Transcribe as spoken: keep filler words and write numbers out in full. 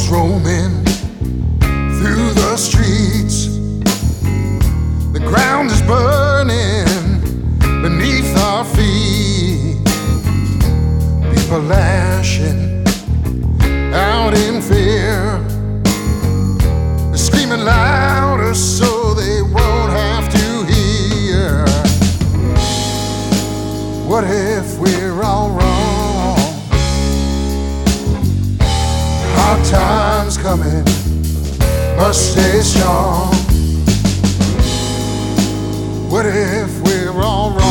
roaming through the streets. The ground is burning beneath our feet. People lashing out in fear. They're screaming louder so they won't have to hear. What if we're all wrong? Hard times coming, must stay strong. What if we're all wrong?